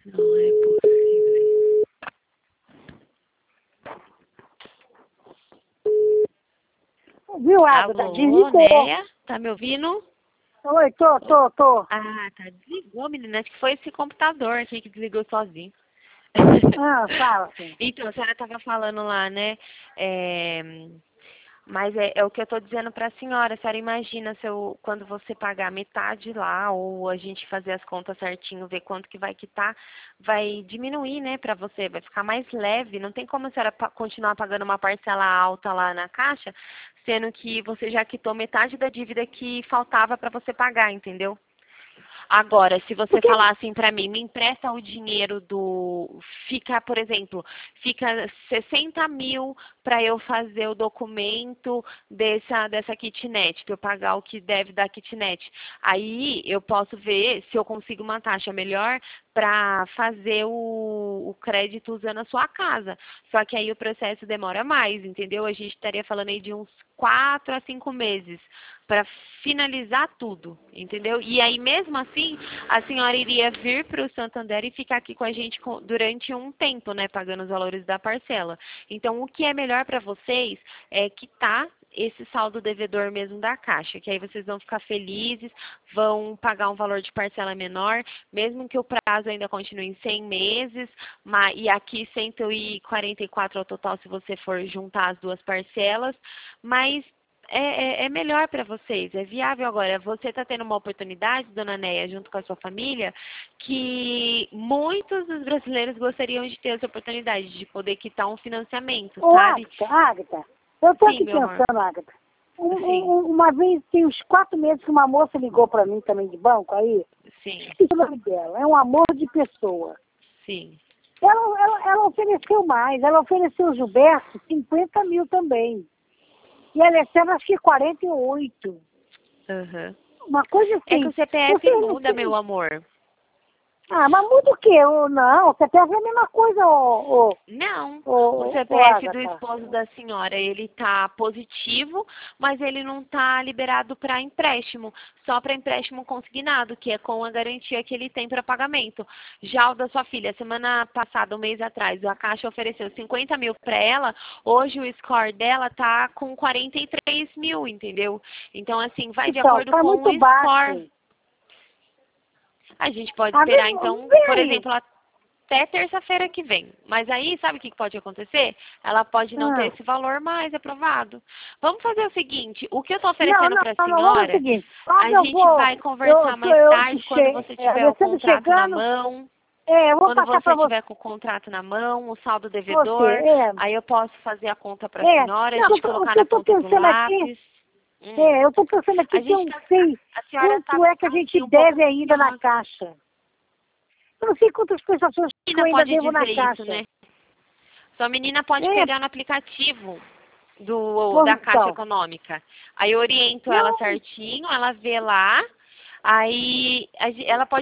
Não é possível. Viu, Ágata? Alô, Desligou. Neia? Tá me ouvindo? Oi, tô. Ah, tá. Desligou, menina. Acho que foi esse computador aqui que desligou sozinho. Ah, fala, sim. Então, a senhora estava falando lá, né? Mas é o que eu estou dizendo para a senhora. A senhora imagina se quando você pagar metade lá, ou a gente fazer as contas certinho, ver quanto que vai quitar, vai diminuir, né, para você, vai ficar mais leve. Não tem como a senhora continuar pagando uma parcela alta lá na caixa, sendo que você já quitou metade da dívida que faltava para você pagar, entendeu? Agora, se você falar assim para mim, me empresta o dinheiro fica, por exemplo, fica 60 mil para eu fazer o documento dessa kitnet, para eu pagar o que deve da kitnet. Aí eu posso ver se eu consigo uma taxa melhor para fazer o crédito usando a sua casa. Só que aí o processo demora mais, entendeu? A gente estaria falando aí de uns 4 a 5 meses para finalizar tudo, entendeu? E aí, mesmo assim, a senhora iria vir para o Santander e ficar aqui com a gente durante um tempo, né, pagando os valores da parcela. Então, o que é melhor para vocês é quitar esse saldo devedor mesmo da Caixa, que aí vocês vão ficar felizes, vão pagar um valor de parcela menor, mesmo que o prazo ainda continue em 100 meses, e aqui 144 ao total se você for juntar as duas parcelas, mas é melhor para vocês, é viável agora. Você está tendo uma oportunidade, dona Neia, junto com a sua família, que muitos dos brasileiros gostariam de ter essa oportunidade, de poder quitar um financiamento, Ô, sabe? Ágata, eu tô Sim, aqui meu amor. pensando, Ágata. Sim, Uma vez, tem uns 4 meses que uma moça ligou pra mim também de banco aí. sim, Esqueci o nome dela. É um amor de pessoa. sim. Ela ofereceu mais. Ela ofereceu o Gilberto 50 mil também. E a Alessandra acho que 48. Uhum. Uma coisa É que assim. o CPF Você não muda, meu sei. amor. Ah, mas muda o quê? Não, você pega a mesma coisa, Não, o CPF do Ágata. esposo da senhora, ele está positivo, mas ele não está liberado para empréstimo, só para empréstimo consignado, que é com a garantia que ele tem para pagamento. Já o da sua filha, semana passada, um mês atrás, a Caixa ofereceu 50 mil para ela, hoje o score dela está com 43 mil, entendeu? Então, assim, vai de Então, acordo tá com muito o score. baixo. A gente pode Ah, esperar, então, por vem. exemplo, até terça-feira que vem. Mas aí, sabe o que pode acontecer? Ela pode não ter esse valor mais aprovado. Vamos fazer o seguinte, o que eu estou oferecendo para a Não, vamos o senhora, seguinte. a Quando eu gente vou, vai conversar mais tarde, quando você tiver o Alessandro contrato na chegando, mão. eu vou Quando passar para você você. tiver com o contrato na mão, o saldo devedor, É, aí eu posso fazer a conta para a senhora, a não, gente o colocar que eu na estou ponta do pensando aqui, lápis. eu estou pensando aqui A que eu gente não tá, sei a senhora está quanto é que a gente assim, um pouco deve ainda na ansiosa. caixa. Eu não sei quantas prestações A que eu menina ainda pode devo na dizer isso, caixa. né? Sua menina pode É, pegar no aplicativo da Caixa então, Econômica. Aí eu oriento ela não, certinho, ela vê lá, aí ela pode